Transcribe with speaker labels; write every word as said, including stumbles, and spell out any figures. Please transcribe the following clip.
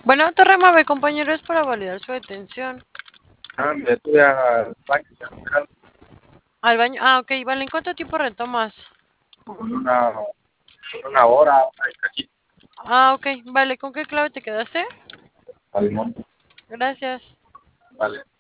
Speaker 1: Bueno, Torremave, compañero, es para validar su detención.
Speaker 2: Ah, me estuve al baño, ya, pero
Speaker 1: Al baño. Ah, ok, vale. ¿En cuánto tiempo retomas?
Speaker 2: como en una, en una hora, ahí cachito,
Speaker 1: Ah, ok, vale. ¿Con qué clave te quedaste?
Speaker 2: al monte,
Speaker 1: Gracias.
Speaker 2: vale.